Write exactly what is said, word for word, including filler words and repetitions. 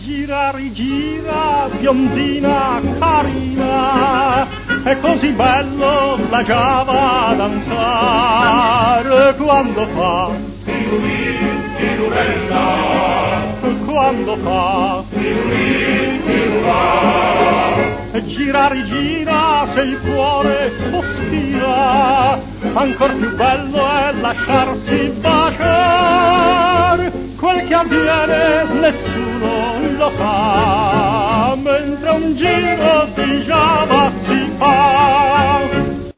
gira, rigira, biondina, carina, è così bello la Giava danzare quando fa tirulì, tirulella, quando fa tirulì, tirulà. Gira, rigira, se il cuore sospira, ancor più bello è lasciarsi baciare. Quel che avviene nessuno lo sa, mentre un giro di Giava si fa.